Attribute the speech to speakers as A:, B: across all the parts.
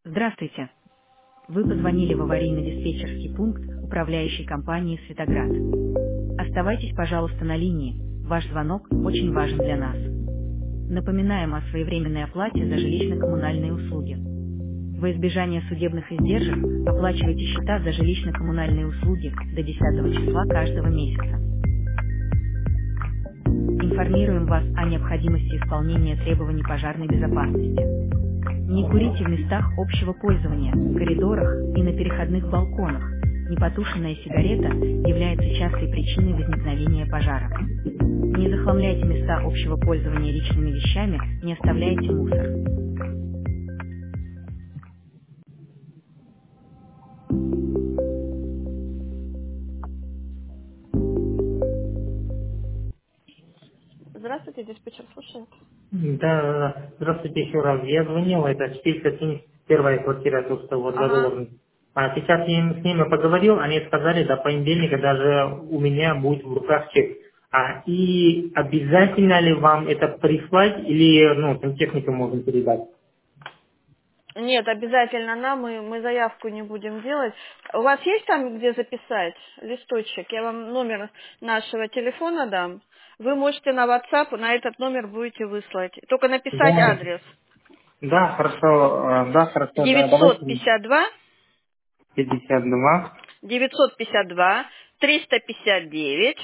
A: Здравствуйте. Вы позвонили в аварийно-диспетчерский пункт управляющей компании «Светоград». Оставайтесь, пожалуйста, на линии. Ваш звонок очень важен для нас. Напоминаем о своевременной оплате за жилищно-коммунальные услуги. Во избежание судебных издержек оплачивайте счета за жилищно-коммунальные услуги до 10 числа каждого месяца. Информируем вас о необходимости исполнения требований пожарной безопасности. Не курите в местах общего пользования, коридорах и на переходных балконах. Непотушенная сигарета является частой причиной возникновения пожара. Не захламляйте места общего пользования личными вещами, не оставляйте мусор. Здравствуйте, диспетчер слушает.
B: Да, здравствуйте еще раз. Я звонил, это 471 квартира, то, что вот
A: Ага.
B: заложено. А сейчас я с ними поговорил, они сказали, до понедельника даже у меня будет в руках чек. И обязательно ли вам это прислать или, сантехнику можно передать?
A: Нет, обязательно нам, мы заявку не будем делать. У вас есть там, где записать листочек? Я вам номер нашего телефона дам. Вы можете на WhatsApp, на этот номер будете выслать. Только написать
B: Да,
A: адрес.
B: да, хорошо, да, давайте
A: 952
B: 52
A: 952 359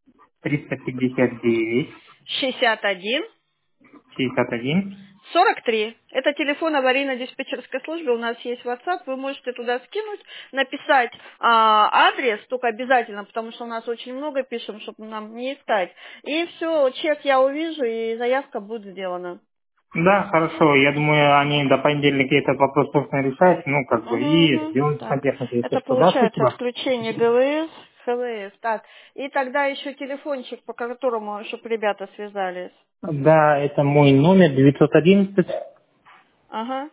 B: 359
A: 61
B: 61.
A: 43. Это телефон аварийно-диспетчерской службы. У нас есть WhatsApp. Вы можете туда скинуть, написать адрес, только обязательно, потому что у нас очень много пишем, чтобы нам не искать. И все, чек я увижу, и заявка будет сделана.
B: Да, хорошо. Я думаю, они до понедельника этот вопрос собственно решают,
A: Угу,
B: и
A: угу.
B: сделают
A: Так,
B: сантехнику, если
A: это
B: что. Да,
A: получается
B: спасибо.
A: отключение ГВС, ХВС. Так, и тогда еще телефончик, по которому, чтобы ребята связались.
B: Да, это мой номер 911
A: Ага,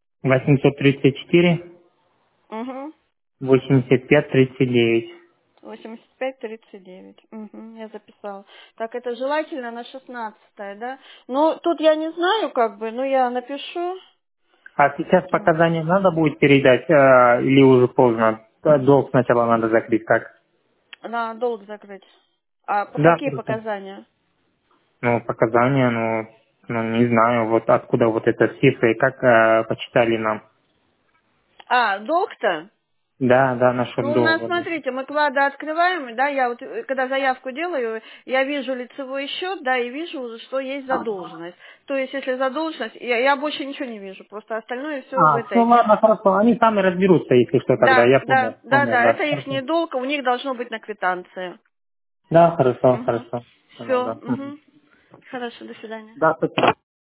B: 834
A: угу.
B: 85 39.
A: 85-39. Угу, я записала. Так, это желательно на 16, да? Ну, тут я не знаю, но я напишу.
B: А сейчас
A: Так,
B: показания надо будет передать или уже поздно? Долг сначала надо закрыть, как?
A: на долг закрыть. А по
B: Да,
A: какие
B: просто.
A: показания?
B: Показания, не знаю, вот откуда вот эта цифра и как почитали нам.
A: А, долг-то?
B: Да, насчет
A: Ну, у нас,
B: долга.
A: смотрите, мы клады открываем, да, я вот, когда заявку делаю, я вижу лицевой счет, да, и вижу уже, что есть задолженность. То есть, если задолженность, я больше ничего не вижу, просто остальное все в
B: Все,
A: этой.
B: ладно, хорошо. Они сами разберутся, если что, тогда.
A: Да,
B: Я
A: да,
B: понял.
A: да,
B: Понял,
A: да,
B: да.
A: это их
B: Хорошо.
A: не долг, у них должно быть на квитанции.
B: Да, хорошо,
A: Угу.
B: хорошо. Понял,
A: Все,
B: да. Мгм.
A: угу. Хорошо, до свидания.
B: Да, спасибо.